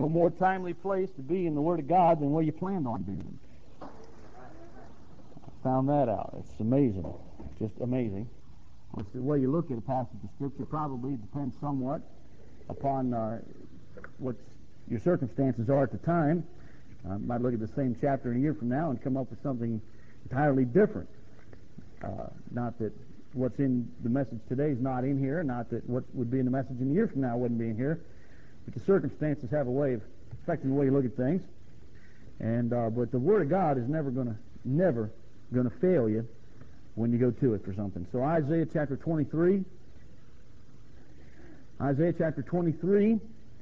no more timely place to be in the Word of God than where you planned on being. I found that out. It's amazing. Just amazing. It's the way you look at a passage of Scripture probably depends somewhat upon what your circumstances are at the time. You might look at the same chapter a year from now and come up with something entirely different. Not that what's in the message today is not in here, not that what would be in the message in a year from now wouldn't be in here, but the circumstances have a way of affecting the way you look at things. And but the Word of God is never going to fail you when you go to it for something. So Isaiah chapter 23. Isaiah chapter 23.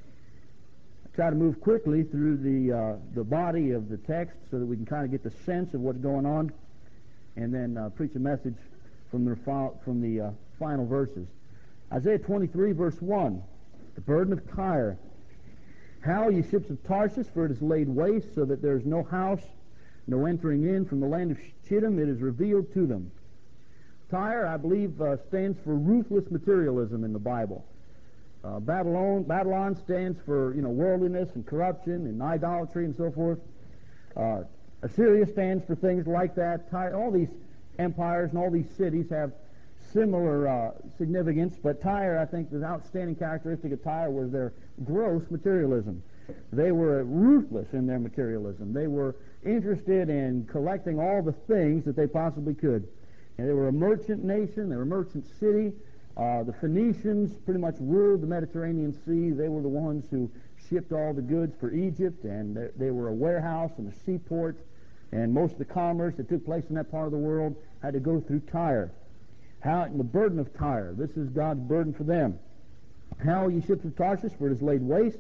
Try to move quickly through the body of the text so that we can kind of get the sense of what's going on, and then preach a message from the final verses. Isaiah 23, verse 1. The burden of Tyre. Howl, ye ships of Tarshish, for it is laid waste, so that there is no house, no entering in. From the land of Shittim it is revealed to them. Tyre, I believe, stands for ruthless materialism in the Bible. Babylon stands for worldliness and corruption and idolatry and so forth. Assyria stands for things like that. All these empires and all these cities have similar significance, but Tyre, I think the outstanding characteristic of Tyre was their gross materialism. They were ruthless in their materialism. They were interested in collecting all the things that they possibly could. And they were a merchant nation. They were a merchant city. The Phoenicians pretty much ruled the Mediterranean Sea. They were the ones who shipped all the goods for Egypt, and they were a warehouse and a seaport, and most of the commerce that took place in that part of the world had to go through Tyre. The burden of Tyre. This is God's burden for them. Howl, ye ships of Tarshish, for it is laid waste.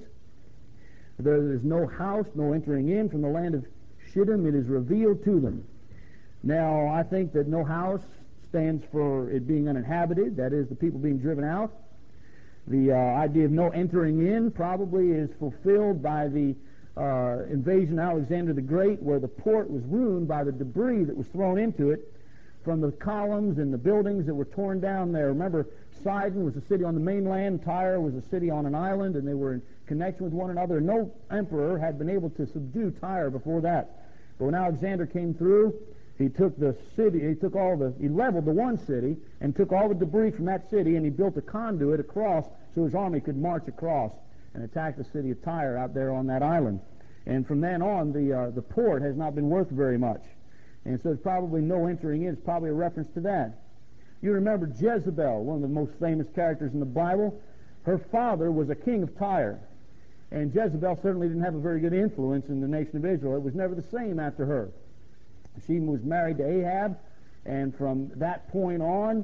There is no house, no entering in. From the land of Shittim it is revealed to them. Now, I think that no house stands for it being uninhabited, that is, the people being driven out. The idea of no entering in probably is fulfilled by the invasion of Alexander the Great, where the port was ruined by the debris that was thrown into it from the columns and the buildings that were torn down there. Remember, Sidon was a city on the mainland, Tyre was a city on an island, and they were in connection with one another. No emperor had been able to subdue Tyre before that. But when Alexander came through, he took the city, he leveled the one city and took all the debris from that city, and he built a conduit across so his army could march across and attack the city of Tyre out there on that island. And from then on, the port has not been worth very much. And so it's probably no entering in. It's probably a reference to that. You remember Jezebel, one of the most famous characters in the Bible. Her father was a king of Tyre. And Jezebel certainly didn't have a very good influence in the nation of Israel. It was never the same after her. She was married to Ahab, and from that point on,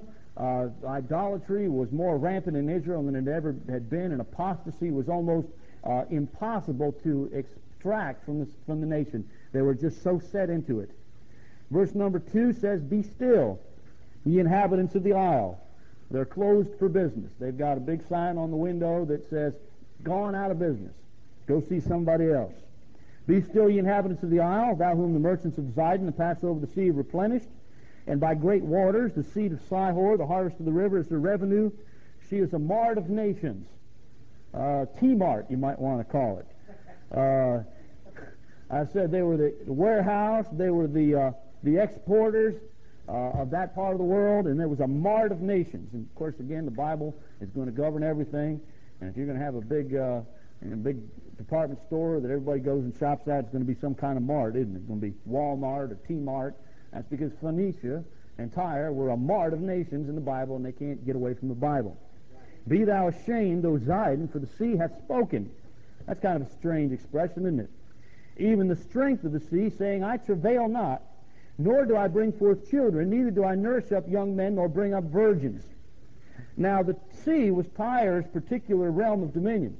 idolatry was more rampant in Israel than it ever had been, and apostasy was almost impossible to extract from the nation. They were just so set into it. Verse number 2 says, "Be still, ye inhabitants of the isle." They're closed for business. They've got a big sign on the window that says, "Gone out of business. Go see somebody else." "Be still, ye inhabitants of the isle, thou whom the merchants of Zidon have passed over the sea have replenished. And by great waters, the seed of Sihor, the harvest of the river, is her revenue. She is a mart of nations." T-Mart, you might want to call it. I said they were the warehouse, they were the exporters of that part of the world, and there was a mart of nations. And, of course, again, the Bible is going to govern everything. And if you're going to have a big department store that everybody goes and shops at, it's going to be some kind of mart, isn't it? It's going to be Walmart or T-Mart. That's because Phoenicia and Tyre were a mart of nations in the Bible, and they can't get away from the Bible. "Be thou ashamed, O Zidon, for the sea hath spoken." That's kind of a strange expression, isn't it? "Even the strength of the sea, saying, I travail not, nor do I bring forth children, neither do I nourish up young men, nor bring up virgins." Now, the sea was Tyre's particular realm of dominion.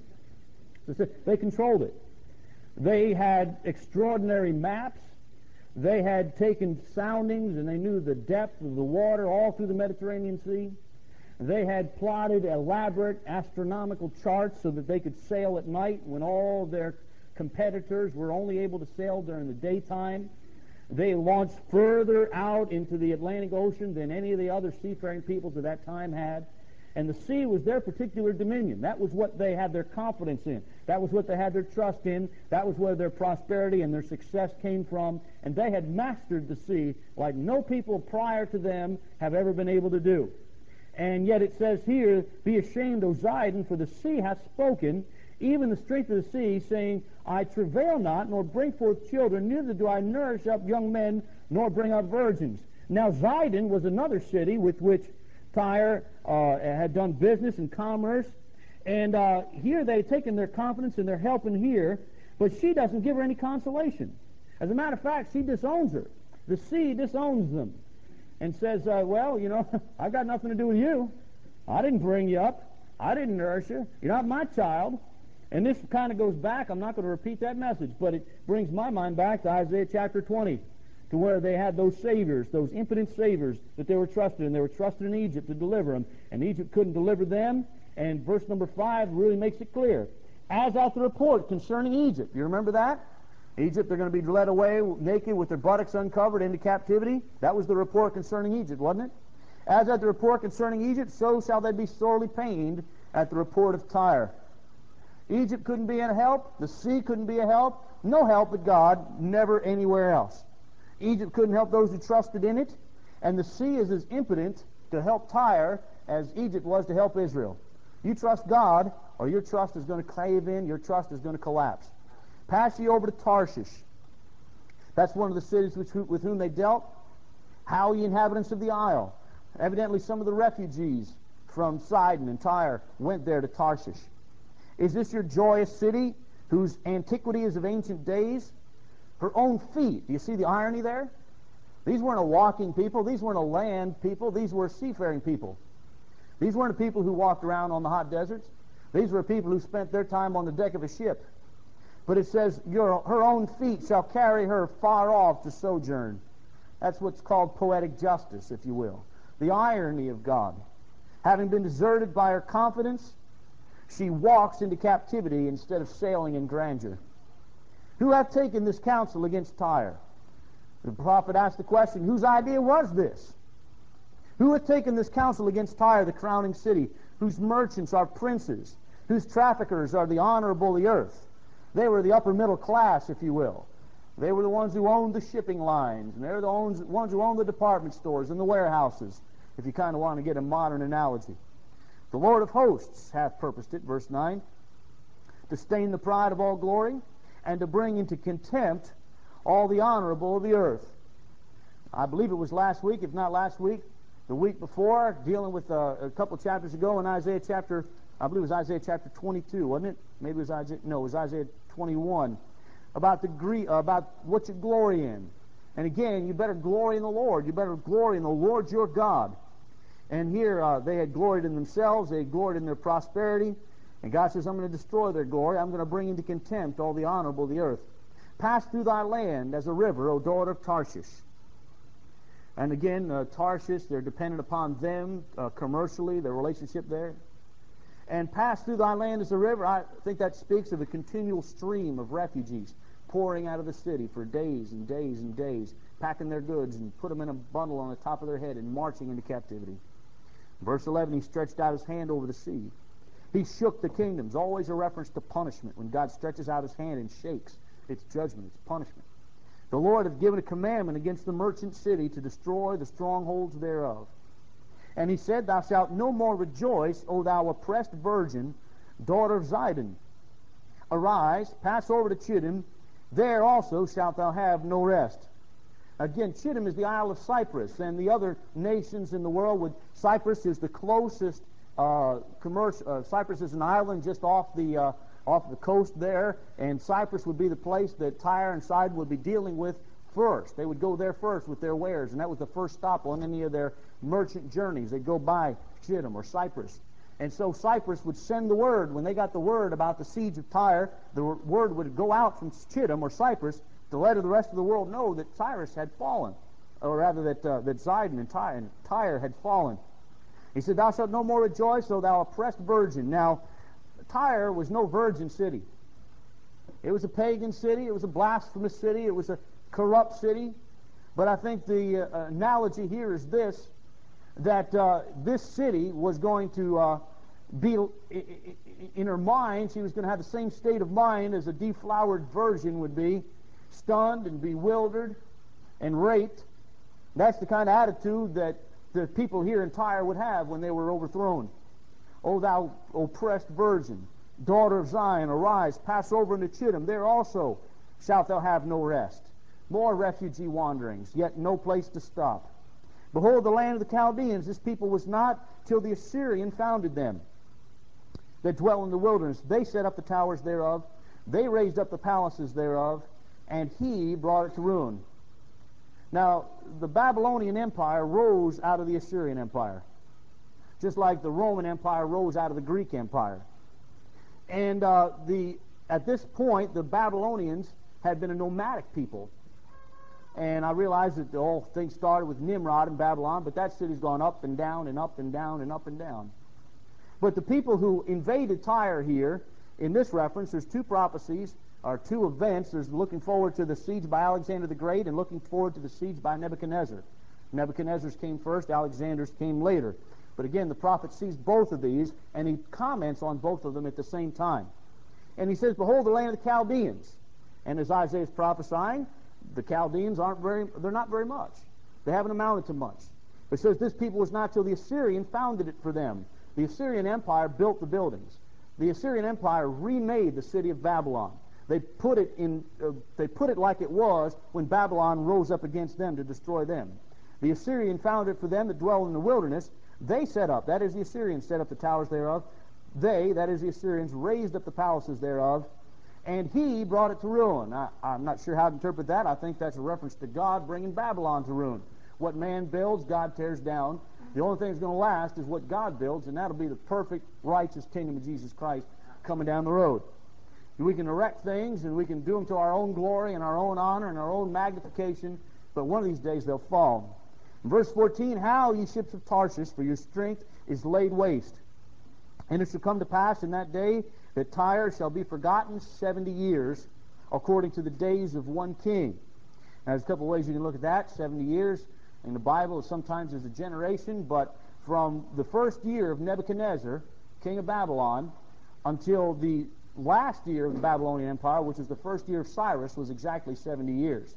They controlled it. They had extraordinary maps. They had taken soundings, and they knew the depth of the water all through the Mediterranean Sea. They had plotted elaborate astronomical charts so that they could sail at night when all their competitors were only able to sail during the daytime. They launched further out into the Atlantic Ocean than any of the other seafaring peoples of that time had. And the sea was their particular dominion. That was what they had their confidence in. That was what they had their trust in. That was where their prosperity and their success came from. And they had mastered the sea like no people prior to them have ever been able to do. And yet it says here, be ashamed, O Zidon, for the sea hath spoken, even the strength of the sea, saying, I travail not, nor bring forth children, neither do I nourish up young men, nor bring up virgins. Now Zidon was another city with which Tyre had done business and commerce, and here they've taken their confidence and they're helping here, but she doesn't give her any consolation. As a matter of fact, she disowns her. The sea disowns them and says, well, you know, I've got nothing to do with you. I didn't bring you up. I didn't nourish you. You're not my child. And this kind of goes back, I'm not going to repeat that message, but it brings my mind back to Isaiah chapter 20, to where they had those saviors, those impotent saviors that they were trusted in. They were trusted in Egypt to deliver them, and Egypt couldn't deliver them. And verse number 5 really makes it clear. As at the report concerning Egypt. You remember that? Egypt, they're going to be led away naked with their buttocks uncovered into captivity. That was the report concerning Egypt, wasn't it? As at the report concerning Egypt, so shall they be sorely pained at the report of Tyre. Egypt couldn't be a help. The sea couldn't be a help. No help but God, never anywhere else. Egypt couldn't help those who trusted in it, and the sea is as impotent to help Tyre as Egypt was to help Israel. You trust God, or your trust is going to cave in, your trust is going to collapse. Pass ye over to Tarshish. That's one of the cities with whom they dealt. How ye inhabitants of the isle. Evidently some of the refugees from Sidon and Tyre went there to Tarshish. Is this your joyous city, whose antiquity is of ancient days? Her own feet. Do you see the irony there? These weren't a walking people. These weren't a land people. These were seafaring people. These weren't people who walked around on the hot deserts. These were people who spent their time on the deck of a ship. But it says, her own feet shall carry her far off to sojourn. That's what's called poetic justice, if you will. The irony of God. Having been deserted by her confidence, she walks into captivity instead of sailing in grandeur. Who hath taken this counsel against Tyre? The prophet asked the question, whose idea was this? Who hath taken this counsel against Tyre, the crowning city, whose merchants are princes, whose traffickers are the honorable of the earth? They were the upper middle class, if you will. They were the ones who owned the shipping lines, and they're the ones who owned the department stores and the warehouses, if you kind of want to get a modern analogy. The Lord of hosts hath purposed it, verse 9, to stain the pride of all glory, and to bring into contempt all the honorable of the earth. I believe it was last week, if not last week, the week before, dealing with a couple chapters ago in Isaiah chapter, I believe it was Isaiah chapter 22, wasn't it? Maybe it was Isaiah, no, it was Isaiah 21, about what you glory in. And again, you better glory in the Lord. You better glory in the Lord your God. And here they had gloried in themselves. They had gloried in their prosperity. And God says, I'm going to destroy their glory. I'm going to bring into contempt all the honorable of the earth. Pass through thy land as a river, O daughter of Tarshish. And again, Tarshish, they're dependent upon them commercially, their relationship there. And pass through thy land as a river. I think that speaks of a continual stream of refugees pouring out of the city for days and days and days, packing their goods and put them in a bundle on the top of their head and marching into captivity. Verse 11, he stretched out his hand over the sea. He shook the kingdoms, always a reference to punishment. When God stretches out his hand and shakes, it's judgment, it's punishment. The Lord hath given a commandment against the merchant city to destroy the strongholds thereof. And he said, thou shalt no more rejoice, O thou oppressed virgin, daughter of Zidon. Arise, pass over to Chittim, there also shalt thou have no rest. Again, Chittim is the Isle of Cyprus, and the other nations in the world, Cyprus is the closest Cyprus is an island just off the coast there, and Cyprus would be the place that Tyre and Sidon would be dealing with first. They would go there first with their wares, and that was the first stop on any of their merchant journeys. They'd go by Chittim or Cyprus. And so Cyprus would send the word. When they got the word about the siege of Tyre, the word would go out from Chittim or Cyprus to let the rest of the world know that Cyrus had fallen, or rather that Zidon and Tyre had fallen. He said, thou shalt no more rejoice, O thou oppressed virgin. Now, Tyre was no virgin city. It was a pagan city. It was a blasphemous city. It was a corrupt city. But I think the analogy here is this, that this city was going to be, in her mind, she was going to have the same state of mind as a deflowered virgin would be, stunned and bewildered and raped. That's the kind of attitude that the people here in Tyre would have when they were overthrown. O thou oppressed virgin, daughter of Zion, arise, pass over into Chittim. There also shalt thou have no rest. More refugee wanderings, yet no place to stop. Behold, the land of the Chaldeans, this people was not till the Assyrian founded them, that dwell in the wilderness. They set up the towers thereof, they raised up the palaces thereof, and he brought it to ruin. Now, the Babylonian Empire rose out of the Assyrian Empire, just like the Roman Empire rose out of the Greek Empire. And at this point, the Babylonians had been a nomadic people. And I realize that the whole thing started with Nimrod in Babylon, but that city's gone up and down and up and down and up and down. But the people who invaded Tyre here, in this reference, there's two prophecies, or two events. There's looking forward to the siege by Alexander the Great and looking forward to the siege by Nebuchadnezzar. Nebuchadnezzar's came first, Alexander's came later. But again, the prophet sees both of these, and he comments on both of them at the same time. And he says, behold, the land of the Chaldeans. And as Isaiah is prophesying, the Chaldeans they're not very much. They haven't amounted to much. It says this people was not till the Assyrian founded it for them. The Assyrian Empire built the buildings. The Assyrian Empire remade the city of Babylon. They put it like it was when Babylon rose up against them to destroy them. The Assyrian founded it for them that dwell in the wilderness. They set up, that is the Assyrians set up the towers thereof. They, that is the Assyrians, raised up the palaces thereof. And he brought it to ruin. I'm not sure how to interpret that. I think that's a reference to God bringing Babylon to ruin. What man builds, God tears down. The only thing that's going to last is what God builds, and that'll be the perfect, righteous kingdom of Jesus Christ coming down the road. And we can erect things, and we can do them to our own glory and our own honor and our own magnification, but one of these days they'll fall. In verse 14, how, ye ships of Tarshish, for your strength is laid waste. And it shall come to pass in that day that Tyre shall be forgotten 70 years, according to the days of one king. Now, there's a couple of ways you can look at that. 70 years in the Bible sometimes is a generation, but from the first year of Nebuchadnezzar, king of Babylon, until the last year of the Babylonian Empire, which is the first year of Cyrus, was exactly 70 years.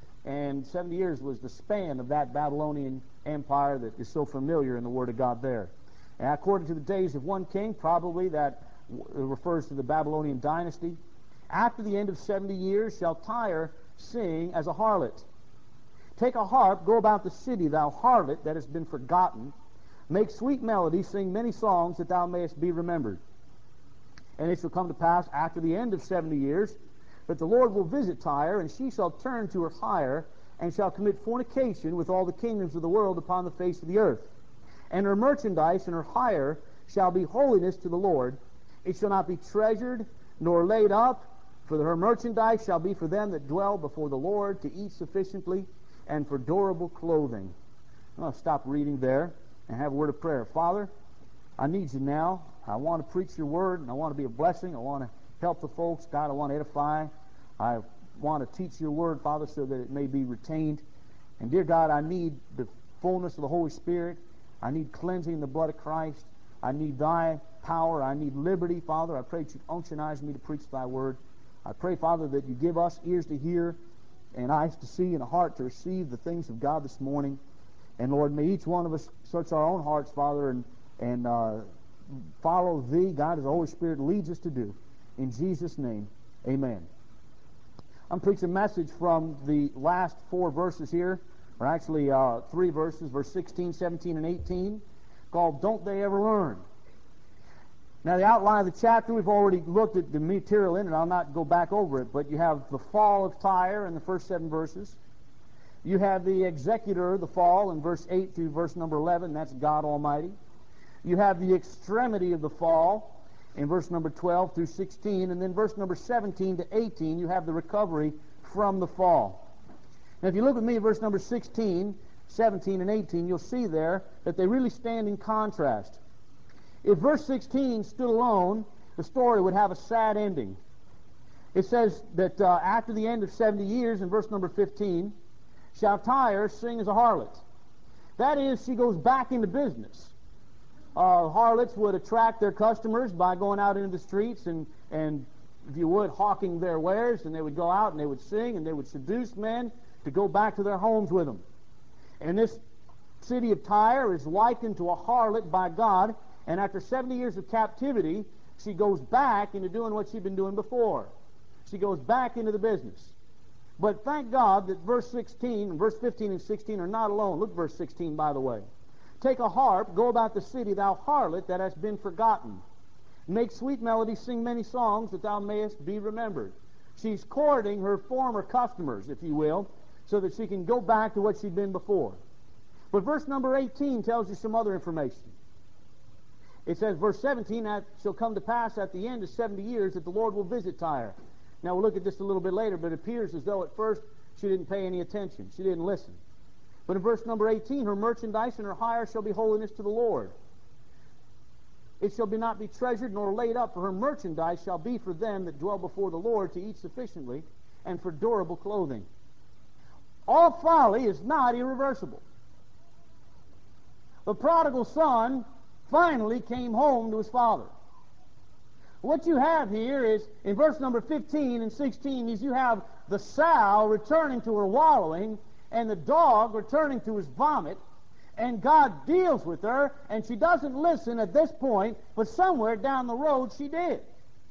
And 70 years was the span of that Babylonian Empire that is so familiar in the Word of God there. And according to the days of one king, probably that refers to the Babylonian dynasty. After the end of 70 years shall Tyre sing as a harlot. Take a harp, go about the city, thou harlot that has been forgotten. Make sweet melody, sing many songs, that thou mayest be remembered. And it shall come to pass after the end of 70 years that the Lord will visit Tyre, and she shall turn to her hire, and shall commit fornication with all the kingdoms of the world upon the face of the earth. And her merchandise and her hire shall be holiness to the Lord. It shall not be treasured nor laid up, for her merchandise shall be for them that dwell before the Lord, to eat sufficiently, and for durable clothing. I'm going to stop reading there and have a word of prayer. Father, I need you now. I want to preach your word, and I want to be a blessing. I want to help the folks. God, I want to edify. I want to teach your word, Father, so that it may be retained. And dear God, I need the fullness of the Holy Spirit. I need cleansing in the blood of Christ. I need thy power. I need liberty, Father. I pray that you unctionize me to preach thy word. I pray, Father, that you give us ears to hear and eyes to see and a heart to receive the things of God this morning. And Lord, may each one of us search our own hearts, Father, and follow thee, God, as the Holy Spirit leads us to do. In Jesus' name, amen. I'm preaching a message from the last 4 verses here, or actually 3 verses, verse 16, 17, and 18, called Don't They Ever Learn? Now, the outline of the chapter, we've already looked at the material in it. I'll not go back over it, but you have the fall of Tyre in the first 7 verses. You have the executor, the fall, in verse 8 through verse number 11. That's God Almighty. You have the extremity of the fall in verse number 12 through 16. And then verse number 17 to 18, you have the recovery from the fall. Now, if you look with me at verse number 16, 17, and 18, you'll see there that they really stand in contrast. If verse 16 stood alone, the story would have a sad ending. It says that after the end of 70 years, in verse number 15, shall Tyre sing as a harlot. That is, she goes back into business. Harlots would attract their customers by going out into the streets and if you would, hawking their wares, and they would go out and they would sing and they would seduce men to go back to their homes with them. And this city of Tyre is likened to a harlot by God, and after 70 years of captivity, she goes back into doing what she'd been doing before. She goes back into the business. But thank God that verse 15 and 16 are not alone. Look, verse 16, by the way. Take a harp, go about the city, thou harlot that hast been forgotten. Make sweet melodies, sing many songs, that thou mayest be remembered. She's courting her former customers, if you will, so that she can go back to what she'd been before. But verse number 18 tells you some other information. It says, verse 17, that shall come to pass at the end of 70 years that the Lord will visit Tyre. Now we'll look at this a little bit later, but it appears as though at first she didn't pay any attention. She didn't listen. But in verse number 18, her merchandise and her hire shall be holiness to the Lord. It shall not be treasured nor laid up, for her merchandise shall be for them that dwell before the Lord to eat sufficiently, and for durable clothing. All folly is not irreversible. The prodigal son finally came home to his father. What you have here is, in verse number 15 and 16, is you have the sow returning to her wallowing, and the dog returning to his vomit, and God deals with her, and she doesn't listen at this point, but somewhere down the road she did.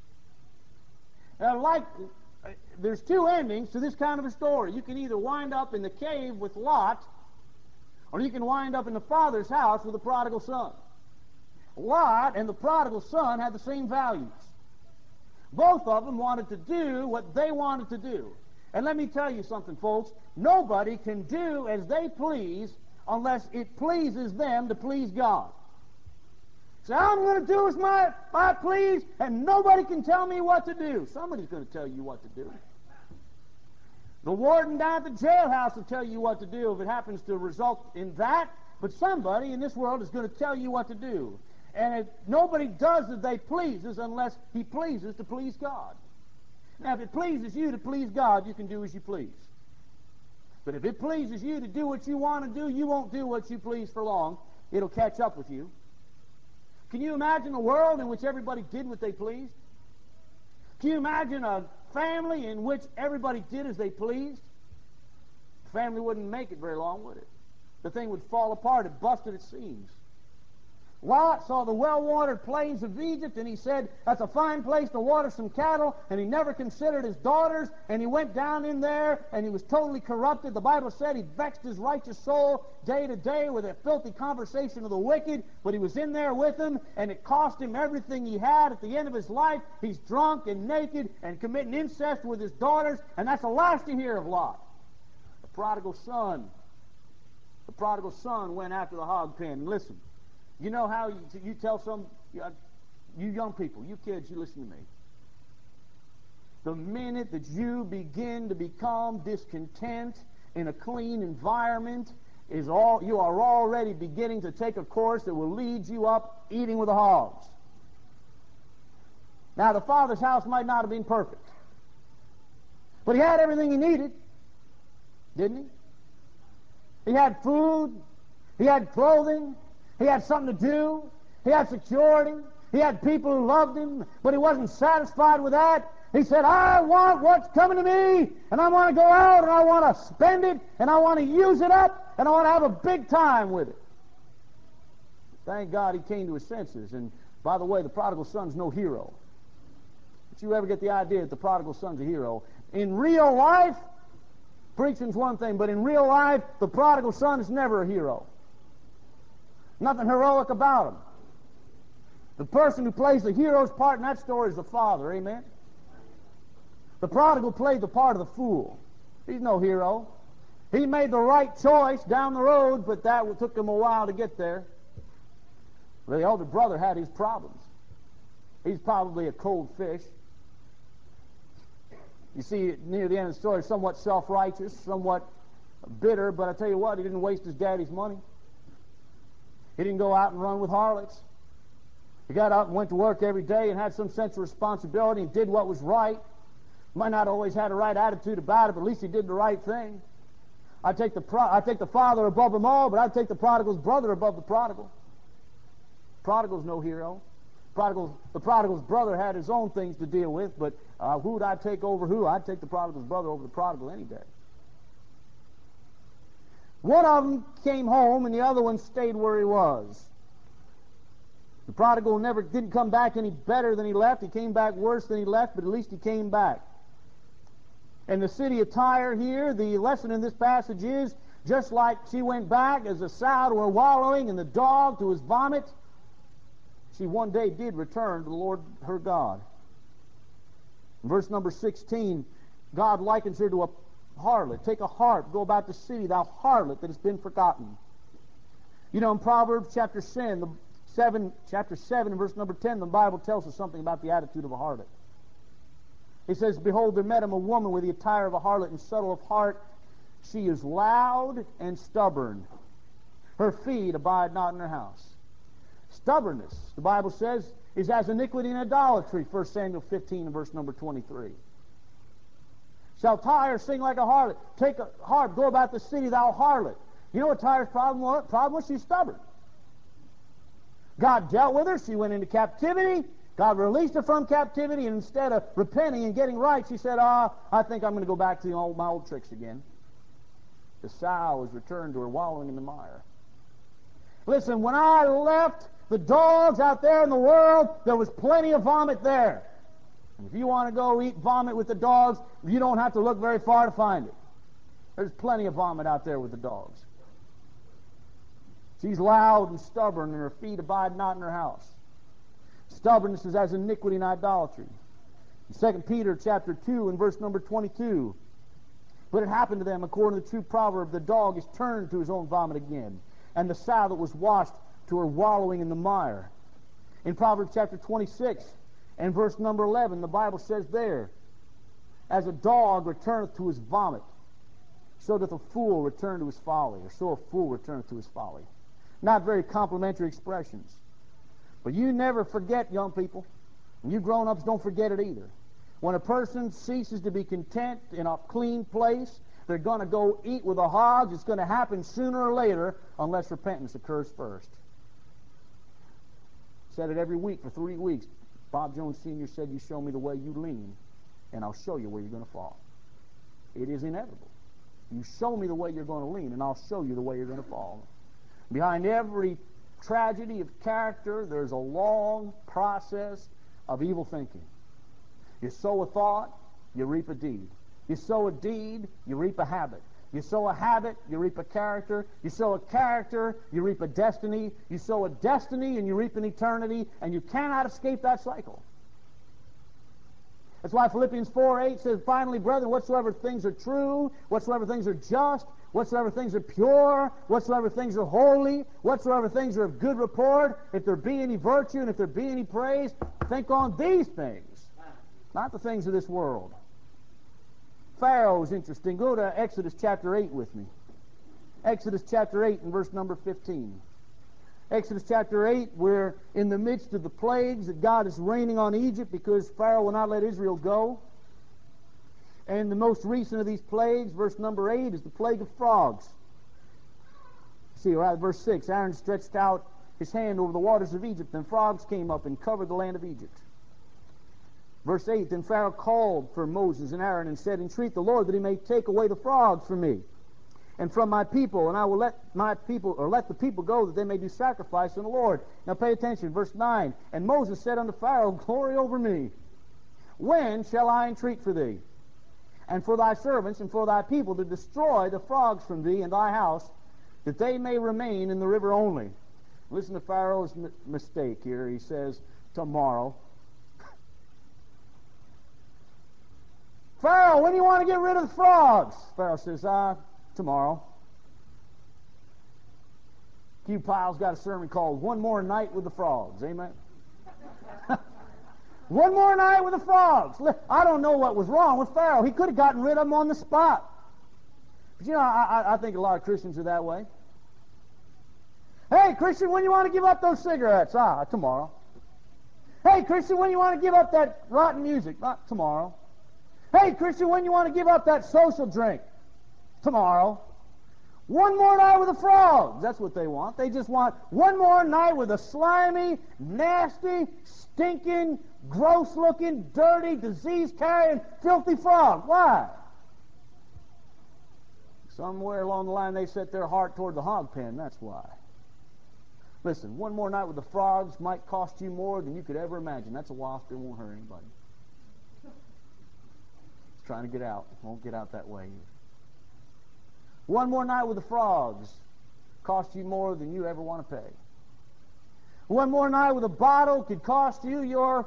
Now, there's two endings to this kind of a story. You can either wind up in the cave with Lot, or you can wind up in the father's house with the prodigal son. Lot and the prodigal son had the same values. Both of them wanted to do what they wanted to do. And let me tell you something, folks. Nobody can do as they please unless it pleases them to please God. So I'm going to do as I please, and nobody can tell me what to do. Somebody's going to tell you what to do. The warden down at the jailhouse will tell you what to do if it happens to result in that, but somebody in this world is going to tell you what to do. And nobody does as they pleases unless he pleases to please God. Now, if it pleases you to please God, you can do as you please. But if it pleases you to do what you want to do, you won't do what you please for long. It'll catch up with you. Can you imagine a world in which everybody did what they pleased? Can you imagine a family in which everybody did as they pleased? The family wouldn't make it very long, would it? The thing would fall apart. It busted its seams. Lot saw the well-watered plains of Egypt, and he said, that's a fine place to water some cattle, and he never considered his daughters, and he went down in there, and he was totally corrupted. The Bible said he vexed his righteous soul day to day with a filthy conversation of the wicked, but he was in there with them, and it cost him everything he had. At the end of his life, he's drunk and naked and committing incest with his daughters, and that's the last you hear of Lot. The prodigal son went after the hog pen. And listen, you know how you tell you young people, you kids, you listen to me. The minute that you begin to become discontent in a clean environment, you are already beginning to take a course that will lead you up eating with the hogs. Now, the father's house might not have been perfect, but he had everything he needed, didn't he? He had food, he had clothing, he had something to do. He had security. He had people who loved him, but he wasn't satisfied with that. He said, I want what's coming to me, and I want to go out, and I want to spend it, and I want to use it up, and I want to have a big time with it. Thank God he came to his senses. And by the way, the prodigal son's no hero. Did you ever get the idea that the prodigal son's a hero? In real life, preaching's one thing, but in real life, the prodigal son is never a hero. Nothing heroic about him. The person who plays the hero's part in that story is the father, amen? The prodigal played the part of the fool. He's no hero. He made the right choice down the road, but that took him a while to get there. The elder brother had his problems. He's probably a cold fish. You see, near the end of the story, somewhat self-righteous, somewhat bitter, but I tell you what, he didn't waste his daddy's money. He didn't go out and run with harlots. He got up and went to work every day and had some sense of responsibility and did what was right. Might not always had a right attitude about it, but at least he did the right thing. I take the father above them all, but I take the prodigal's brother above the prodigal. Prodigal's no hero. The prodigal's brother had his own things to deal with, but who would I take over who? I'd take the prodigal's brother over the prodigal any day. One of them came home, and the other one stayed where he was. The prodigal didn't come back any better than he left. He came back worse than he left, but at least he came back. In the city of Tyre here, the lesson in this passage is, just like she went back as a sow to her wallowing and the dog to his vomit, she one day did return to the Lord her God. In verse number 16, God likens her to a harlot. Take a harp, go about the city, thou harlot that has been forgotten. You know, in Proverbs chapter 7, and verse number 10, the Bible tells us something about the attitude of a harlot. It says, behold, there met him a woman with the attire of a harlot and subtle of heart. She is loud and stubborn. Her feet abide not in her house. Stubbornness, the Bible says, is as iniquity and idolatry, 1 Samuel 15 and verse number 23. Shall Tyre sing like a harlot? Take a harp, go about the city, thou harlot. You know what Tyre's problem was? Problem was she's stubborn. God dealt with her. She went into captivity. God released her from captivity, and instead of repenting and getting right, she said, I think I'm going to go back to my old tricks again. The sow was returned to her wallowing in the mire. Listen, when I left the dogs out there in the world, there was plenty of vomit there. And if you want to go eat vomit with the dogs, you don't have to look very far to find it. There's plenty of vomit out there with the dogs. She's loud and stubborn, and her feet abide not in her house. Stubbornness is as iniquity and idolatry. In 2 Peter chapter 2 and verse number 22, but it happened to them, according to the true proverb, the dog is turned to his own vomit again, and the sow that was washed to her wallowing in the mire. In Proverbs chapter 26 and verse number 11, the Bible says there, as a dog returneth to his vomit, so doth a fool return to his folly, or so a fool returneth to his folly. Not very complimentary expressions. But you never forget, young people, and you grown-ups don't forget it either. When a person ceases to be content in a clean place, they're going to go eat with the hogs. It's going to happen sooner or later unless repentance occurs first. Said it every week for 3 weeks. Bob Jones Sr. said, you show me the way you lean, and I'll show you where you're going to fall. It is inevitable. You show me the way you're going to lean, and I'll show you the way you're going to fall. Behind every tragedy of character, there's a long process of evil thinking. You sow a thought, you reap a deed. You sow a deed, you reap a habit. You sow a habit, you reap a character. You sow a character, you reap a destiny. You sow a destiny, and you reap an eternity, and you cannot escape that cycle. That's why Philippians 4:8 says, finally, brethren, whatsoever things are true, whatsoever things are just, whatsoever things are pure, whatsoever things are holy, whatsoever things are of good report, if there be any virtue and if there be any praise, think on these things, not the things of this world. Pharaoh is interesting. Go to Exodus chapter 8 with me. Exodus chapter 8 and verse number 15. Exodus chapter 8, we're in the midst of the plagues that God is raining on Egypt because Pharaoh will not let Israel go. And the most recent of these plagues, verse number 8, is the plague of frogs. See, right, verse 6, Aaron stretched out his hand over the waters of Egypt, and frogs came up and covered the land of Egypt. Verse 8, then Pharaoh called for Moses and Aaron and said, entreat the Lord that he may take away the frogs from me and from my people, and I will let the people go that they may do sacrifice unto the Lord. Now pay attention, verse 9, and Moses said unto Pharaoh, glory over me. When shall I entreat for thee, and for thy servants, and for thy people, to destroy the frogs from thee and thy house, that they may remain in the river only? Listen to Pharaoh's mistake here. He says, tomorrow. Pharaoh, when do you want to get rid of the frogs? Pharaoh says, tomorrow. Hugh Pyle's got a sermon called One More Night with the Frogs. Amen? One more night with the frogs. I don't know what was wrong with Pharaoh. He could have gotten rid of them on the spot. But you know, I think a lot of Christians are that way. Hey, Christian, when you want to give up those cigarettes? Tomorrow. Hey, Christian, when you want to give up that rotten music? Tomorrow. Hey, Christian, when you want to give up that social drink? Tomorrow. One more night with the frogs. That's what they want. They just want one more night with a slimy, nasty, stinking, gross-looking, dirty, disease-carrying, filthy frog. Why? Somewhere along the line they set their heart toward the hog pen. That's why. Listen, one more night with the frogs might cost you more than you could ever imagine. That's a wasp. It won't hurt anybody. It's trying to get out. It won't get out that way. One more night with the frogs cost you more than you ever want to pay. One more night with a bottle could cost you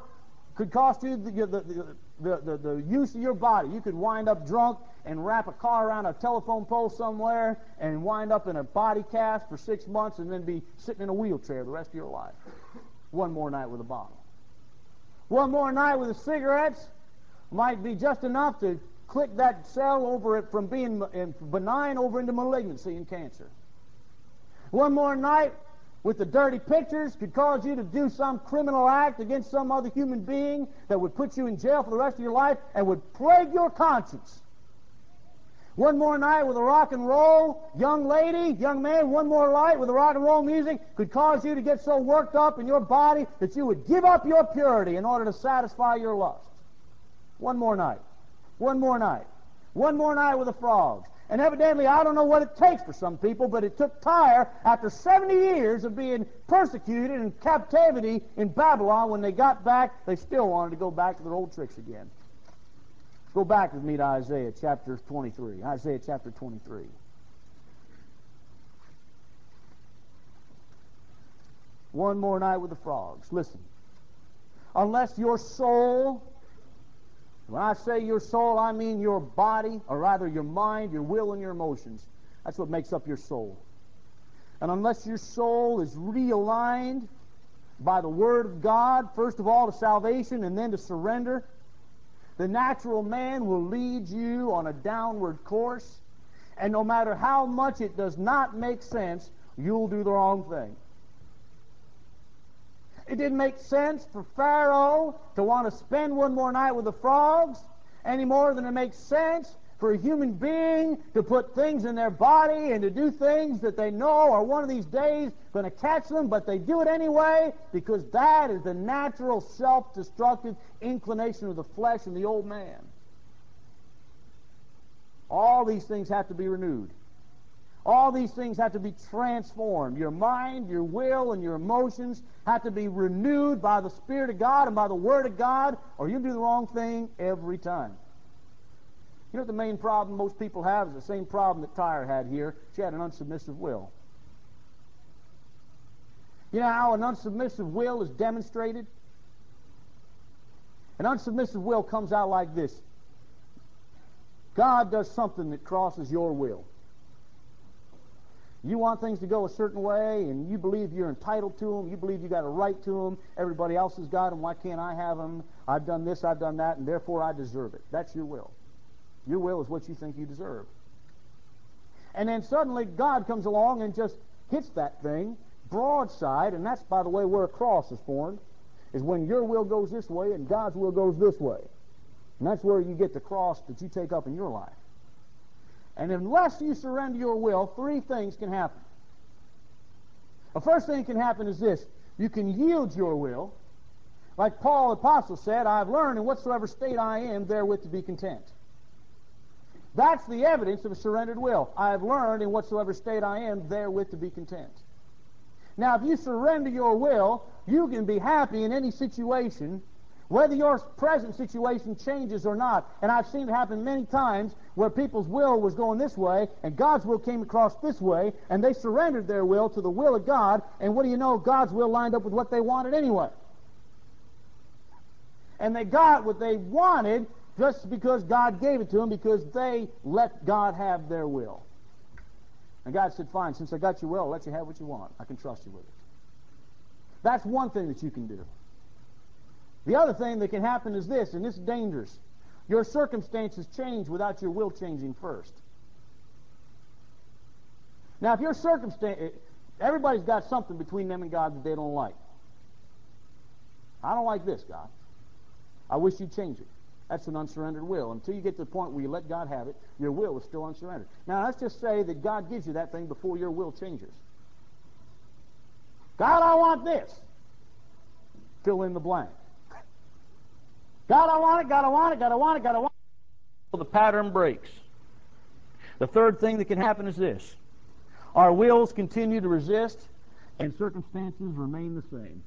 the use of your body. You could wind up drunk and wrap a car around a telephone pole somewhere and wind up in a body cast for 6 months and then be sitting in a wheelchair the rest of your life. One more night with a bottle. One more night with the cigarettes might be just enough to click that cell over it from being benign over into malignancy and cancer. One more night with the dirty pictures could cause you to do some criminal act against some other human being that would put you in jail for the rest of your life and would plague your conscience. One more night with a rock and roll young lady, young man, one more night with the rock and roll music could cause you to get so worked up in your body that you would give up your purity in order to satisfy your lust. One more night. One more night. One more night with the frogs. And evidently, I don't know what it takes for some people, but it took Tyre, after 70 years of being persecuted in captivity in Babylon, when they got back, they still wanted to go back to their old tricks again. Go back with me to Isaiah chapter 23. Isaiah chapter 23. One more night with the frogs. Listen. Unless your soul, when I say your soul, I mean your body, or rather your mind, your will, and your emotions. That's what makes up your soul. And unless your soul is realigned by the Word of God, first of all to salvation and then to surrender, the natural man will lead you on a downward course, and no matter how much it does not make sense, you'll do the wrong thing. It didn't make sense for Pharaoh to want to spend one more night with the frogs any more than it makes sense for a human being to put things in their body and to do things that they know are one of these days going to catch them, but they do it anyway because that is the natural self-destructive inclination of the flesh and the old man. All these things have to be renewed. All these things have to be transformed. Your mind, your will, and your emotions have to be renewed by the Spirit of God and by the Word of God, or you'll do the wrong thing every time. You know what the main problem most people have is the same problem that Tyre had here. She had an unsubmissive will. You know how an unsubmissive will is demonstrated? An unsubmissive will comes out like this. God does something that crosses your will. You want things to go a certain way, and you believe you're entitled to them. You believe you got a right to them. Everybody else has got them. Why can't I have them? I've done this, I've done that, and therefore I deserve it. That's your will. Your will is what you think you deserve. And then suddenly God comes along and just hits that thing broadside, and that's, by the way, where a cross is formed, is when your will goes this way and God's will goes this way. And that's where you get the cross that you take up in your life. And unless you surrender your will, three things can happen. The first thing that can happen is this. You can yield your will. Like Paul the Apostle said, I've learned in whatsoever state I am, therewith to be content. That's the evidence of a surrendered will. I have learned in whatsoever state I am, therewith to be content. Now, if you surrender your will, you can be happy in any situation, whether your present situation changes or not. And I've seen it happen many times where people's will was going this way, and God's will came across this way, and they surrendered their will to the will of God, and what do you know? God's will lined up with what they wanted anyway. And they got what they wanted just because God gave it to them, because they let God have their will. And God said, fine, since I got your will, I'll let you have what you want. I can trust you with it. That's one thing that you can do. The other thing that can happen is this, and this is dangerous. Your circumstances change without your will changing first. Now, if your circumstance, everybody's got something between them and God that they don't like. I don't like this, God. I wish you'd change it. That's an unsurrendered will. Until you get to the point where you let God have it, your will is still unsurrendered. Now, let's just say that God gives you that thing before your will changes. God, I want this. Fill in the blank. God, I want it, God, I want it, God, I want it, God, I want it. So the pattern breaks. The third thing that can happen is this. Our wills continue to resist, and circumstances remain the same.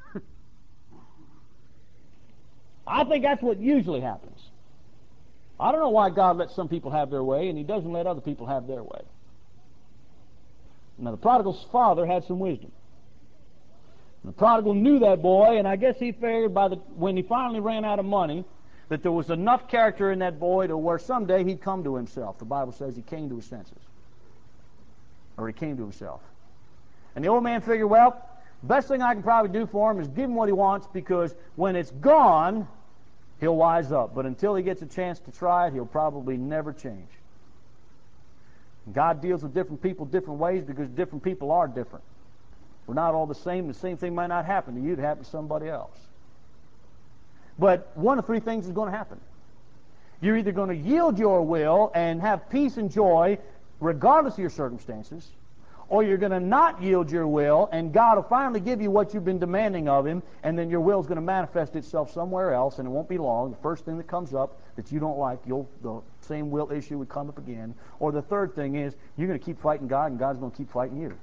I think that's what usually happens. I don't know why God lets some people have their way, and He doesn't let other people have their way. Now, the prodigal's father had some wisdom. The prodigal knew that boy, and I guess he figured when he finally ran out of money that there was enough character in that boy to where someday he'd come to himself. The Bible says he came to his senses. Or he came to himself. And the old man figured, well, the best thing I can probably do for him is give him what he wants, because when it's gone, he'll wise up. But until he gets a chance to try it, he'll probably never change. And God deals with different people different ways because different people are different. We're not all the same. The same thing might not happen to you. It happens to somebody else. But one of three things is going to happen. You're either going to yield your will and have peace and joy regardless of your circumstances, or you're going to not yield your will, and God will finally give you what you've been demanding of Him, and then your will is going to manifest itself somewhere else, and it won't be long. The first thing that comes up that you don't like, the same will issue would come up again. Or the third thing is you're going to keep fighting God, and God's going to keep fighting you.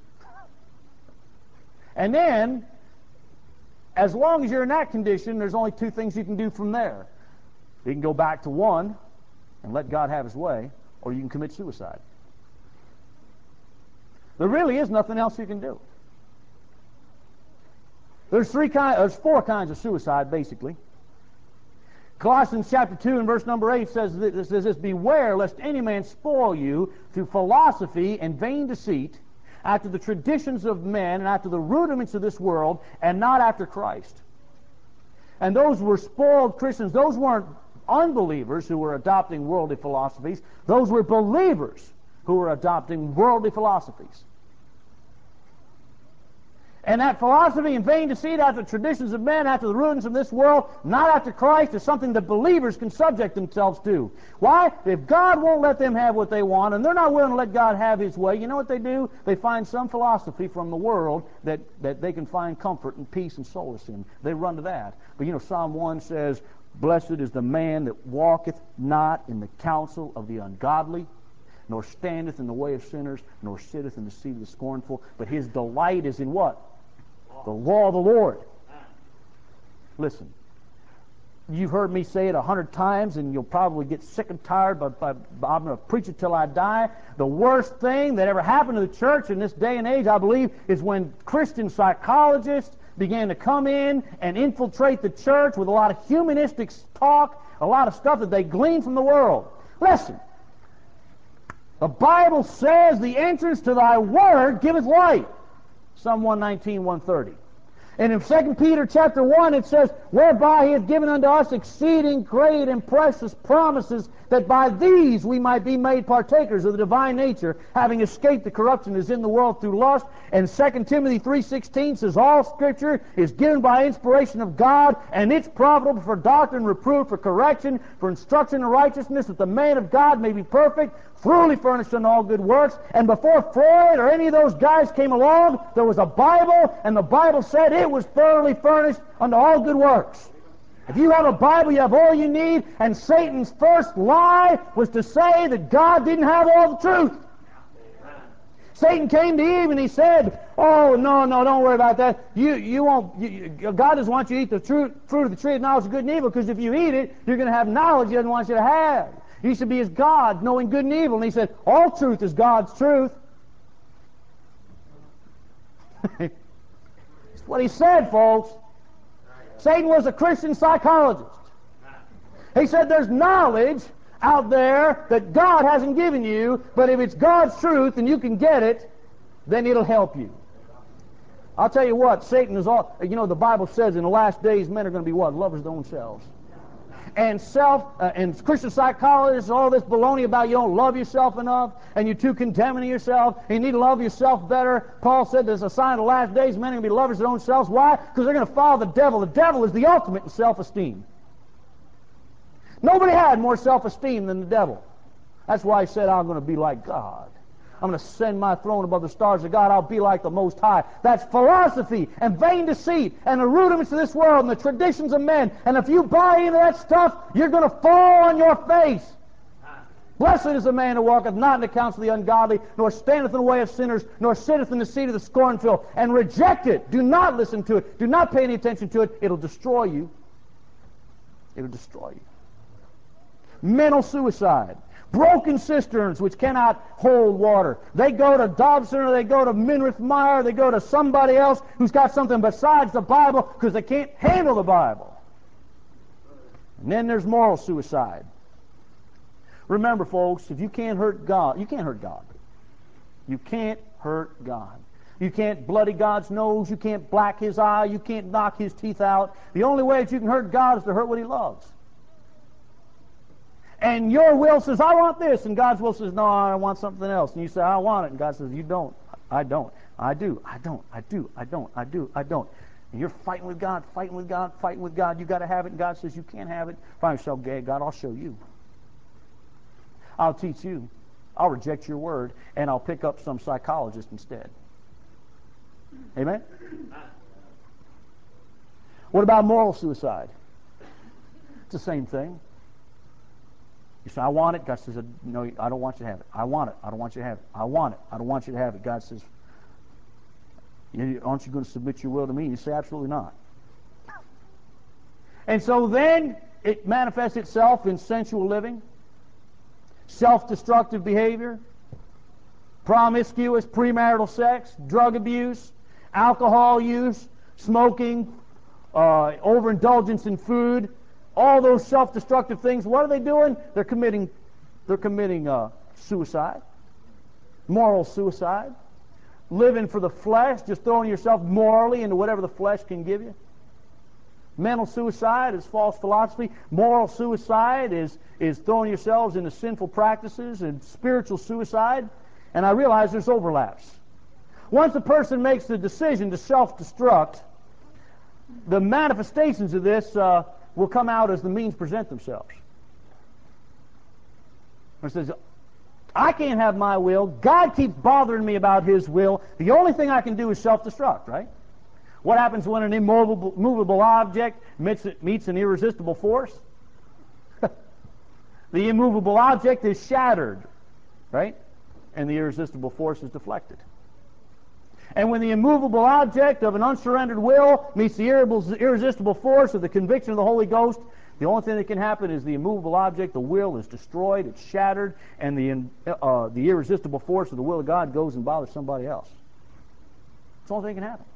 And then, as long as you're in that condition, there's only two things you can do from there. You can go back to one and let God have His way, or you can commit suicide. There really is nothing else you can do. There's four kinds of suicide, basically. Colossians chapter 2 and verse number 8 says this, beware lest any man spoil you through philosophy and vain deceit, after the traditions of men and after the rudiments of this world, and not after Christ. And those were spoiled Christians. Those weren't unbelievers who were adopting worldly philosophies. Those were believers who were adopting worldly philosophies. And that philosophy and vain deceit after the traditions of men, after the rudiments of this world, not after Christ, is something that believers can subject themselves to. Why? If God won't let them have what they want, and they're not willing to let God have His way, you know what they do? They find some philosophy from the world that they can find comfort and peace and solace in. They run to that. But you know, Psalm 1 says, blessed is the man that walketh not in the counsel of the ungodly, nor standeth in the way of sinners, nor sitteth in the seat of the scornful, but his delight is in what? The law of the Lord. Listen, you've heard me say it 100 times, and you'll probably get sick and tired, but I'm going to preach it till I die. The worst thing that ever happened to the church in this day and age, I believe, is when Christian psychologists began to come in and infiltrate the church with a lot of humanistic talk, a lot of stuff that they glean from the world. Listen, the Bible says the entrance to thy word giveth light. Psalm 119, 130. And in 2 Peter chapter 1 it says, whereby He hath given unto us exceeding great and precious promises, that by these we might be made partakers of the divine nature, having escaped the corruption that is in the world through lust. And 2 Timothy 3:16 says, all Scripture is given by inspiration of God, and it's profitable for doctrine, reproof, for correction, for instruction in righteousness, that the man of God may be perfect, thoroughly furnished unto all good works. And before Freud or any of those guys came along, there was a Bible, and the Bible said it was thoroughly furnished unto all good works. If you have a Bible, you have all you need, and Satan's first lie was to say that God didn't have all the truth. Satan came to Eve and he said, oh, no, don't worry about that. You won't. God doesn't want you to eat the fruit of the tree of knowledge of good and evil, because if you eat it, you're going to have knowledge He doesn't want you to have. You should be as God, knowing good and evil. And He said, all truth is God's truth. That's what He said, folks. Satan was a Christian psychologist. He said there's knowledge out there that God hasn't given you, but if it's God's truth and you can get it, then it'll help you. I'll tell you what, Satan is all, the Bible says in the last days men are going to be what? Lovers of their own selves. And and Christian psychologists, all this baloney about you don't love yourself enough, and you're too condemning yourself, and you need to love yourself better. Paul said there's a sign of the last days, men are going to be lovers of their own selves. Why? Because they're going to follow the devil. The devil is the ultimate in self-esteem. Nobody had more self-esteem than the devil. That's why he said, I'm going to be like God. I'm going to send my throne above the stars of God. I'll be like the Most High. That's philosophy and vain deceit and the rudiments of this world and the traditions of men. And if you buy into that stuff, you're going to fall on your face. Blessed is the man who walketh not in the counsel of the ungodly, nor standeth in the way of sinners, nor sitteth in the seat of the scornful. And reject it. Do not listen to it. Do not pay any attention to it. It'll destroy you. It'll destroy you. Mental suicide. Broken cisterns which cannot hold water. They go to Dobson, or they go to Minrith Meyer, they go to somebody else who's got something besides the Bible because they can't handle the Bible. And then there's moral suicide. Remember, folks, if you can't hurt God, you can't hurt God. You can't hurt God. You can't bloody God's nose. You can't black His eye. You can't knock His teeth out. The only way that you can hurt God is to hurt what He loves. And your will says, I want this. And God's will says, no, I want something else. And you say, I want it. And God says, you don't. I don't. I do. I don't. I do. I don't. I do. I don't. And you're fighting with God, fighting with God, fighting with God. You got to have it. And God says, you can't have it. Find yourself gay. God, I'll show you. I'll teach you. I'll reject your word. And I'll pick up some psychologist instead. Amen? What about moral suicide? It's the same thing. You say, I want it. God says, no, I don't want you to have it. I want it. I don't want you to have it. I want it. I don't want you to have it. God says, aren't you going to submit your will to me? You say, absolutely not. And so then it manifests itself in sensual living, self-destructive behavior, promiscuous premarital sex, drug abuse, alcohol use, smoking, overindulgence in food. All those self-destructive things, what are they doing? They're committing suicide, moral suicide, living for the flesh, just throwing yourself morally into whatever the flesh can give you. Mental suicide is false philosophy. Moral suicide is throwing yourselves into sinful practices, and spiritual suicide. And I realize there's overlaps. Once a person makes the decision to self-destruct, the manifestations of this will come out as the means present themselves. It says, I can't have my will. God keeps bothering me about His will. The only thing I can do is self-destruct, right? What happens when an immovable object meets an irresistible force? The immovable object is shattered, right? And the irresistible force is deflected. And when the immovable object of an unsurrendered will meets the irresistible force of the conviction of the Holy Ghost, the only thing that can happen is the immovable object, the will, is destroyed, it's shattered, and the irresistible force of the will of God goes and bothers somebody else. That's the only thing that can happen.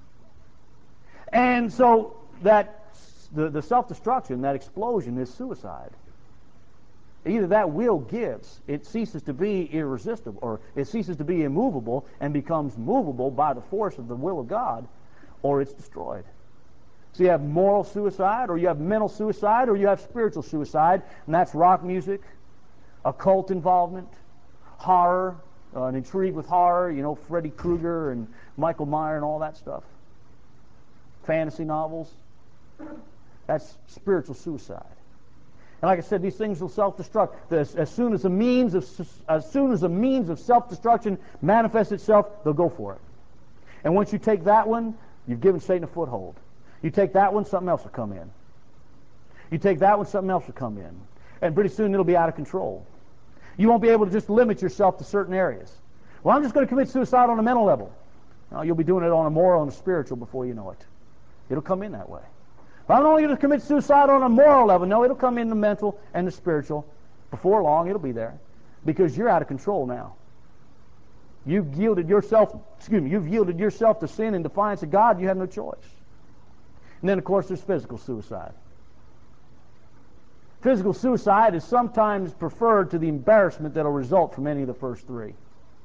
And so that the self-destruction, that explosion, is suicide. Either that will gives, it ceases to be irresistible, or it ceases to be immovable and becomes movable by the force of the will of God, or it's destroyed. So you have moral suicide, or you have mental suicide, or you have spiritual suicide, and that's rock music, occult involvement, horror, an intrigue with horror, Freddy Krueger and Michael Myers and all that stuff. Fantasy novels. That's spiritual suicide. And like I said, these things will self-destruct. As soon as a means of self-destruction manifests itself, they'll go for it. And once you take that one, you've given Satan a foothold. You take that one, something else will come in. You take that one, something else will come in. And pretty soon it'll be out of control. You won't be able to just limit yourself to certain areas. Well, I'm just going to commit suicide on a mental level. No, you'll be doing it on a moral and a spiritual before you know it. It'll come in that way. But I'm only going to commit suicide on a moral level. No, it'll come in the mental and the spiritual. Before long, it'll be there. Because you're out of control now. You've yielded yourself to sin in defiance of God. You have no choice. And then, of course, there's physical suicide. Physical suicide is sometimes preferred to the embarrassment that will result from any of the first three.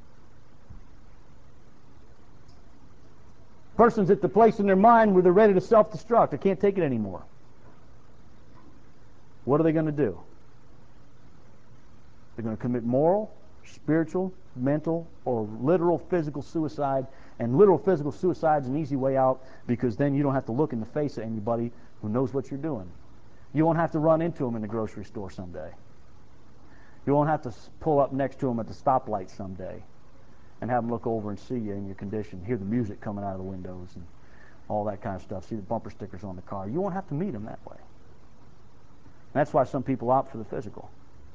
Person's at the place in their mind where they're ready to self-destruct. They can't take it anymore. What are they going to do? They're going to commit moral, spiritual, mental, or literal physical suicide. And literal physical suicide is an easy way out, because then you don't have to look in the face of anybody who knows what you're doing. You won't have to run into them in the grocery store someday. You won't have to pull up next to them at the stoplight someday and have them look over and see you in your condition, hear the music coming out of the windows and all that kind of stuff, see the bumper stickers on the car. You won't have to meet them that way. That's why some people opt for the physical.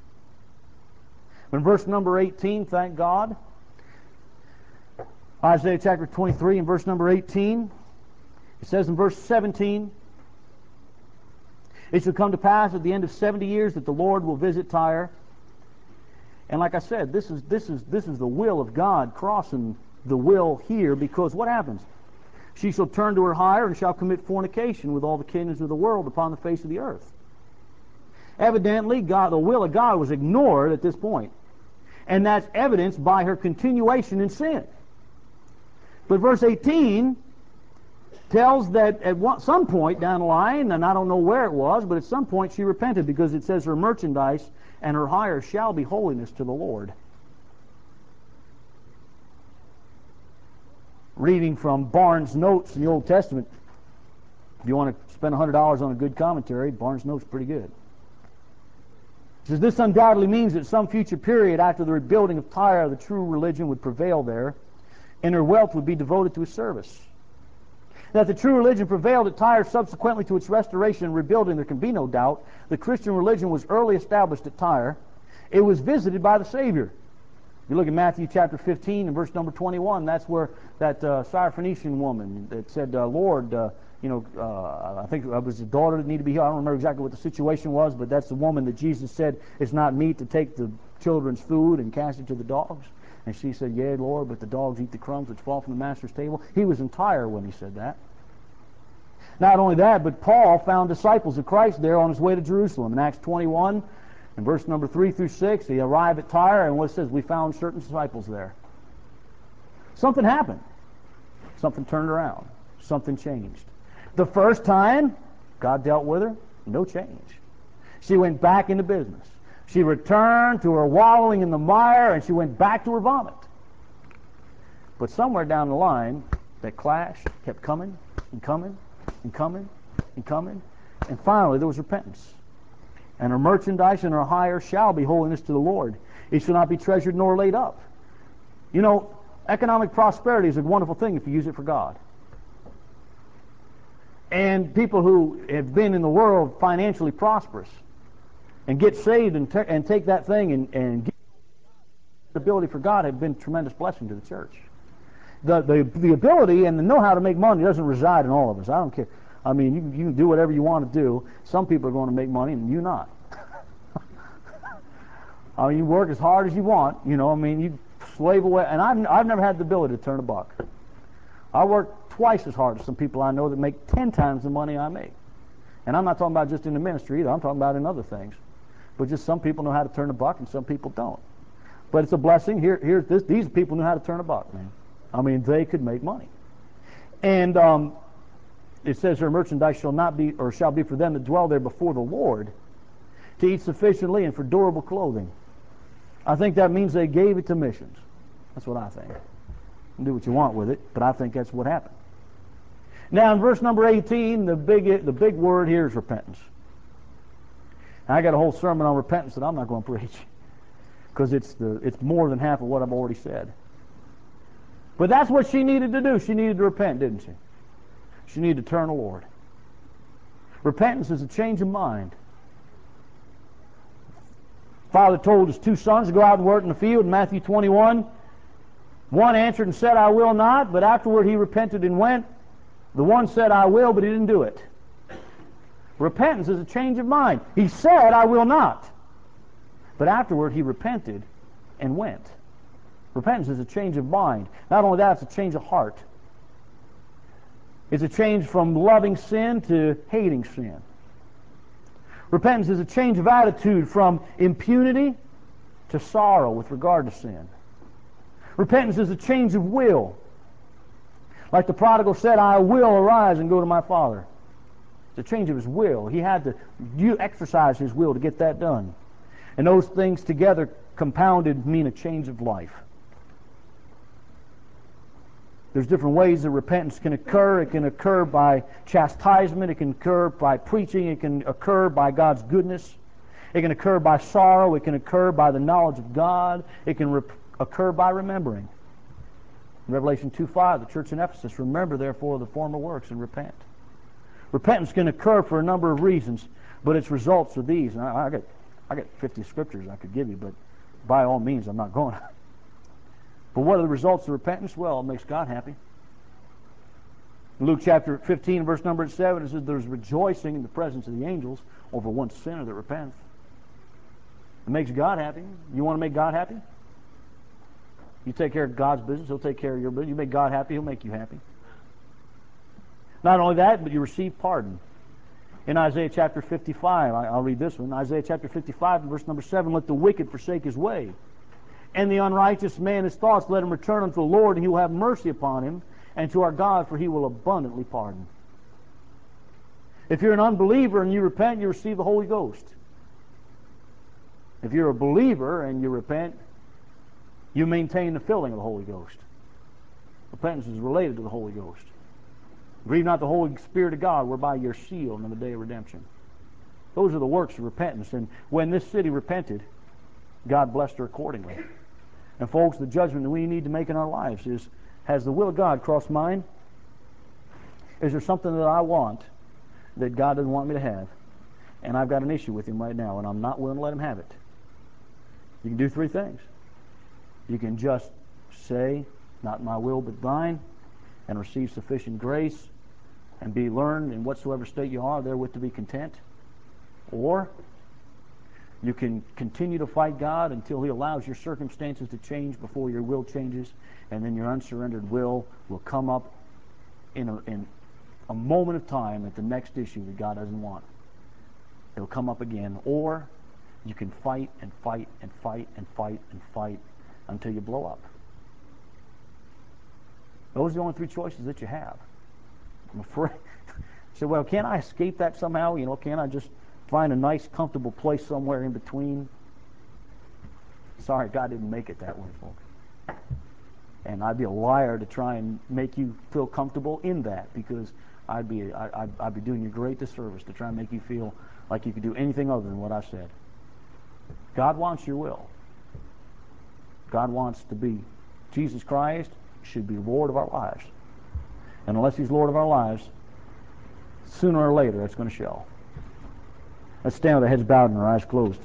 In verse number 18, thank God, Isaiah chapter 23 and verse number 18, it says in verse 17, it shall come to pass at the end of 70 years that the Lord will visit Tyre. And like I said, this is the will of God crossing the will here, because what happens? She shall turn to her hire and shall commit fornication with all the kingdoms of the world upon the face of the earth. Evidently, the will of God was ignored at this point. And that's evidenced by her continuation in sin. But verse 18 tells that at some point down the line, and I don't know where it was, but at some point she repented, because it says her merchandise and her hire shall be holiness to the Lord. Reading from Barnes' Notes in the Old Testament, if you want to spend $100 on a good commentary, Barnes' Notes is pretty good. It says, this undoubtedly means that some future period after the rebuilding of Tyre, the true religion would prevail there, and her wealth would be devoted to his service. That the true religion prevailed at Tyre subsequently to its restoration and rebuilding, there can be no doubt. The Christian religion was early established at Tyre. It was visited by the Savior. You look at Matthew chapter 15 and verse number 21, that's where that Syrophoenician woman that said, Lord, I think it was the daughter that needed to be healed. I don't remember exactly what the situation was, but that's the woman that Jesus said, it's not meet to take the children's food and cast it to the dogs. And she said, yea, Lord, but the dogs eat the crumbs which fall from the master's table. He was in Tyre when he said that. Not only that, but Paul found disciples of Christ there on his way to Jerusalem. In Acts 21, in verse number 3 through 6, he arrived at Tyre, and what it says, we found certain disciples there. Something happened. Something turned around. Something changed. The first time God dealt with her, no change. She went back into business. She returned to her wallowing in the mire, and she went back to her vomit. But somewhere down the line, that clash kept coming and coming and coming and coming, and finally there was repentance. And her merchandise and her hire shall be holiness to the Lord. It shall not be treasured nor laid up. You know, economic prosperity is a wonderful thing if you use it for God. And people who have been in the world financially prosperous and get saved and take that thing and give the ability for God have been a tremendous blessing to the church. The ability and the know-how to make money doesn't reside in all of us. I don't care. I mean, you can do whatever you want to do. Some people are going to make money and you not. I mean, you work as hard as you want. You know, I mean, you slave away. And I've never had the ability to turn a buck. I work twice as hard as some people I know that make 10 times the money I make. And I'm not talking about just in the ministry either. I'm talking about in other things. But just some people know how to turn a buck and some people don't. But it's a blessing. These people knew how to turn a buck, man. I mean, they could make money. And it says her merchandise shall not be, or shall be for them that dwell there before the Lord, to eat sufficiently and for durable clothing. I think that means they gave it to missions. That's what I think. You can do what you want with it, but I think that's what happened. Now in verse number 18, the big word here is repentance. Now, I got a whole sermon on repentance that I'm not going to preach, because it's more than half of what I've already said. But that's what she needed to do. She needed to repent, didn't she? She needed to turn to the Lord. Repentance is a change of mind. Father told his 2 sons to go out and work in the field in Matthew 21. One answered and said, I will not, but afterward he repented and went. The one said, I will, but he didn't do it. Repentance is a change of mind. He said, I will not. But afterward he repented and went. Repentance is a change of mind. Not only that, it's a change of heart. It's a change from loving sin to hating sin. Repentance is a change of attitude from impunity to sorrow with regard to sin. Repentance is a change of will. Like the prodigal said, I will arise and go to my father. It's a change of his will. He had to exercise his will to get that done. And those things together compounded mean a change of life. There's different ways that repentance can occur. It can occur by chastisement. It can occur by preaching. It can occur by God's goodness. It can occur by sorrow. It can occur by the knowledge of God. It can occur by remembering. In Revelation 2:5, the church in Ephesus, remember therefore the former works and repent. Repentance can occur for a number of reasons, but its results are these. And I got 50 scriptures I could give you, but by all means I'm not going to. But what are the results of repentance? Well, it makes God happy. Luke chapter 15, verse number 7, it says there's rejoicing in the presence of the angels over one sinner that repents. It makes God happy. You want to make God happy? You take care of God's business, He'll take care of your business. You make God happy, He'll make you happy. Not only that, but you receive pardon. In Isaiah chapter 55, I'll read this one. Isaiah chapter 55, verse number 7, let the wicked forsake his way, and the unrighteous man his thoughts. Let him return unto the Lord, and He will have mercy upon him, and to our God, for He will abundantly pardon. If you're an unbeliever and you repent, you receive the Holy Ghost. If you're a believer and you repent, you maintain the filling of the Holy Ghost. Repentance is related to the Holy Ghost. Grieve not the Holy Spirit of God, whereby you're sealed in the day of redemption. Those are the works of repentance. And when this city repented, God blessed her accordingly. And folks, the judgment that we need to make in our lives is, has the will of God crossed mine? Is there something that I want that God doesn't want me to have? And I've got an issue with Him right now, and I'm not willing to let Him have it. You can do three things. You can just say, not my will but thine, and receive sufficient grace, and be learned in whatsoever state you are therewith to be content. Or you can continue to fight God until He allows your circumstances to change before your will changes, and then your unsurrendered will come up in a moment of time at the next issue that God doesn't want. It'll come up again. Or you can fight and fight and fight and fight and fight until you blow up. Those are the only three choices that you have. I'm afraid. So, well, can't I escape that somehow? Can't I just find a nice, comfortable place somewhere in between? Sorry, God didn't make it that way, folks. And I'd be a liar to try and make you feel comfortable in that, because I'd be doing you a great disservice to try and make you feel like you could do anything other than what I said. God wants your will. God wants to be. Jesus Christ should be Lord of our lives. And unless He's Lord of our lives, sooner or later that's going to show. Let's stand with our heads bowed and our eyes closed.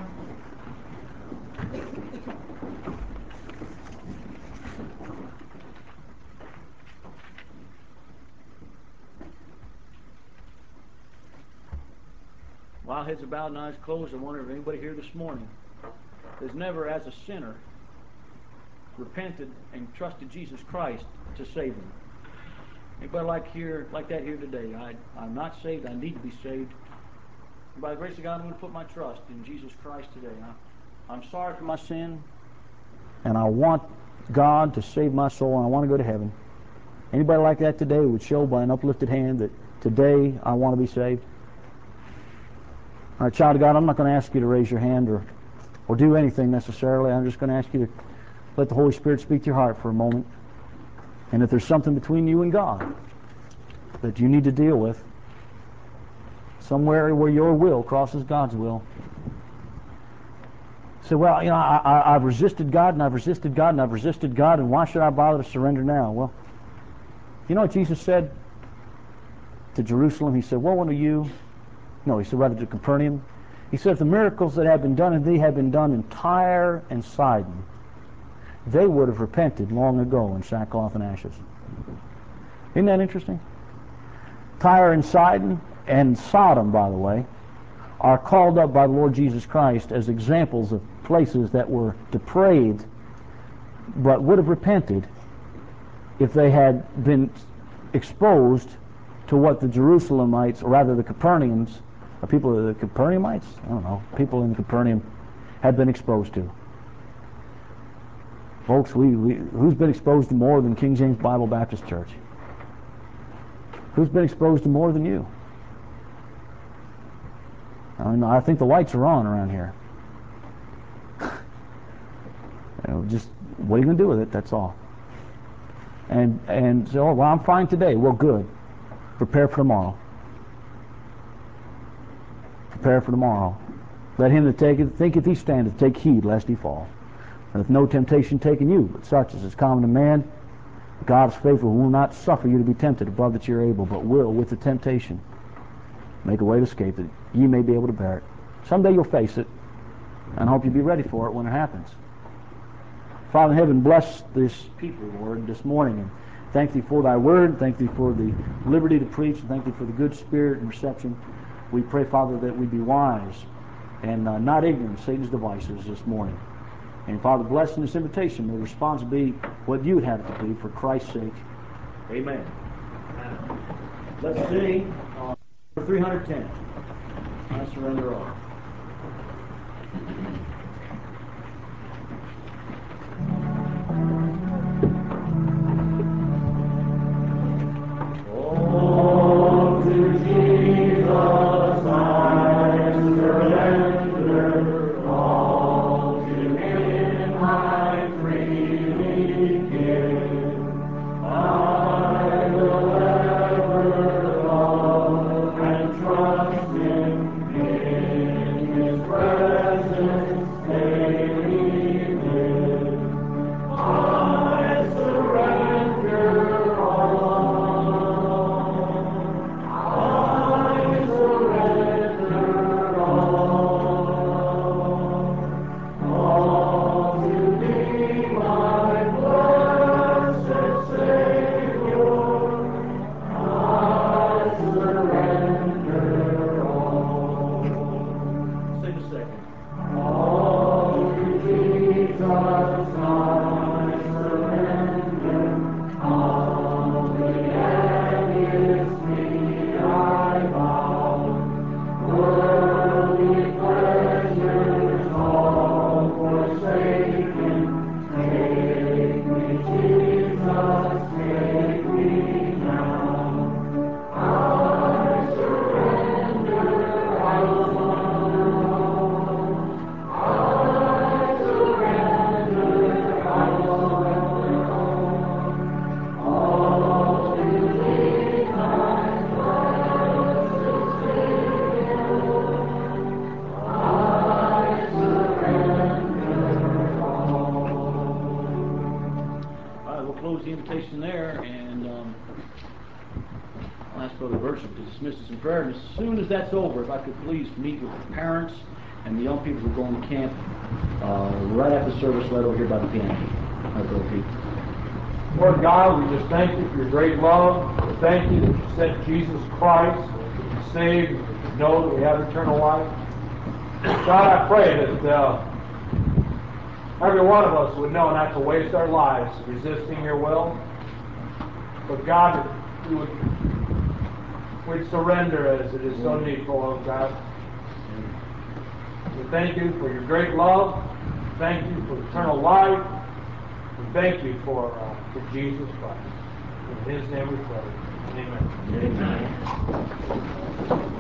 While heads are bowed and eyes closed, I wonder if anybody here this morning has never, as a sinner, repented and trusted Jesus Christ to save them. Anybody like that here today? I'm not saved. I need to be saved. And by the grace of God, I'm going to put my trust in Jesus Christ today. I'm sorry for my sin, and I want God to save my soul, and I want to go to heaven. Anybody like that today would show by an uplifted hand that today I want to be saved? All right, child of God, I'm not going to ask you to raise your hand or do anything necessarily. I'm just going to ask you to let the Holy Spirit speak to your heart for a moment. And if there's something between you and God that you need to deal with, somewhere where your will crosses God's will, say, well, I've resisted God, and I've resisted God, and I've resisted God, and why should I bother to surrender now? Well, you know what Jesus said to Jerusalem? He said, woe unto you. No, he said rather to Capernaum. He said, if the miracles that have been done in thee had been done in Tyre and Sidon, they would have repented long ago in sackcloth and ashes. Isn't that interesting? Tyre and Sidon and Sodom, by the way, are called up by the Lord Jesus Christ as examples of places that were depraved but would have repented if they had been exposed to what the Jerusalemites, or rather the Capernaums, or people of the Capernaumites? I don't know. People in Capernaum had been exposed to. Folks, who's been exposed to more than King James Bible Baptist Church? Who's been exposed to more than you? I think the lights are on around here. Just what are you going to do with it? That's all. and say, oh, well, I'm fine today. Well, good. Prepare for tomorrow. Prepare for tomorrow. Let him that thinketh he standeth take heed lest he fall. And if no temptation taken you, but such as is common to man, God is faithful, will not suffer you to be tempted above that you're able, but will, with the temptation, make a way to escape that ye may be able to bear it. Someday you'll face it, and I hope you'll be ready for it when it happens. Father in heaven, bless this people, Lord, this morning, and thank thee for thy word, thank thee for the liberty to preach, and thank thee for the good spirit and reception. We pray, Father, that we be wise and not ignorant of Satan's devices this morning. And Father, bless in this invitation. May the response be what you would have it to be for Christ's sake. Amen. Let's sing 310. I surrender all. Oh, to Jesus I surrender all, to Him I freely give. I will ever love and trust Him, in His presence daily live. I surrender all. I surrender all to Thee, my blessed Savior. I surrender all. Sing a second. All to Jesus I surrender. Humbly and it's me I vow. Worldly pleasures all forsaken. Take me, Jesus, take me now. I surrender all. I surrender all to Thee, my blessed Savior. I surrender all. All right, we'll close the invitation there, and I'll ask Brother Burcham to dismiss us in prayer. And as soon as that's over, if I could please meet with the parents and the young people who are going to camp right after service, right over here by the piano. All right, Brother Pete. Lord God, we just thank you for your great love. We thank you that you sent Jesus Christ to be saved, to know that we have eternal life. God, I pray that every one of us would know not to waste our lives resisting your will. But God, that we'd surrender as it is so needful, oh God. We thank you for your great love. We thank you for eternal life. We thank you for Jesus Christ. In His name we pray. Amen. Amen.